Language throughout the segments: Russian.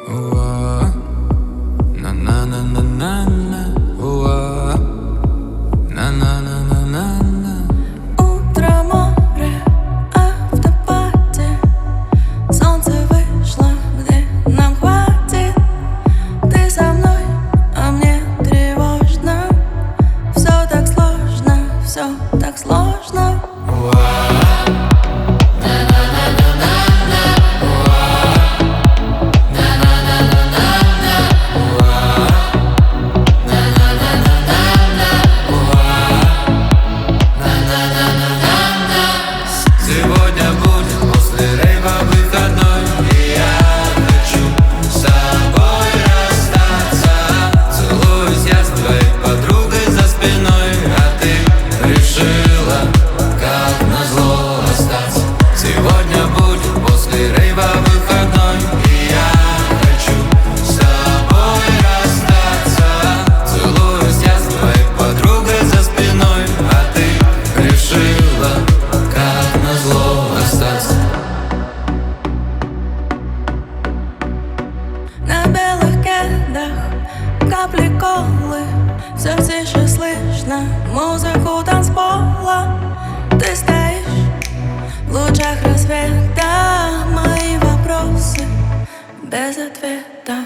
Уа, на-на-на-на-на-на, уа, на-на-на-на-на-на. Утро, море, автопати. Солнце вышло, где нам хватит. Ты со мной, а мне тревожно. Все так сложно, все так сложно. Сегодня будет после рейва выходной, и я хочу с тобой расстаться. Целуюсь я с твоей подругой за спиной, а ты решила, как назло, остаться. Сегодня будет после рейва выходной, и я хочу с тобой расстаться. Целуюсь я с твоей подругой за спиной, а ты решила, как назло, остаться. На белых кедах капли колы. Все тише слышно музыку танцпола. Ты стоишь в лучах рассвета. Мои вопросы без ответа.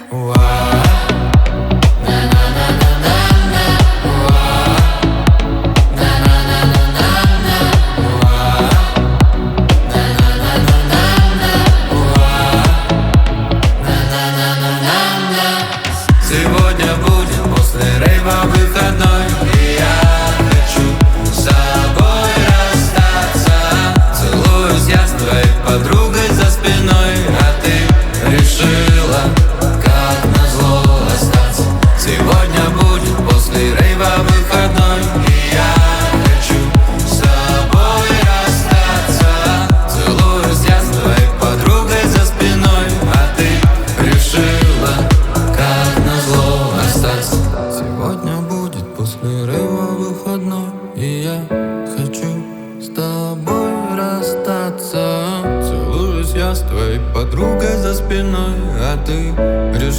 Сегодня будет после рейва выходной, и я хочу с тобой расстаться. Целуюсь я с твоей подругой за спиной, а ты решила, как назло, остаться. Сегодня будет после рейва выходной, и я хочу с тобой расстаться. Целуюсь я с твоей подругой за спиной, а ты решила, как назло, остаться. Сегодня будет после рейва выходной, и я хочу с тобой расстаться. Целуюсь я с твоей подругой за спиной, а ты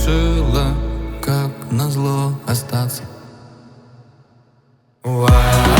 решила, как назло, остаться. Уа.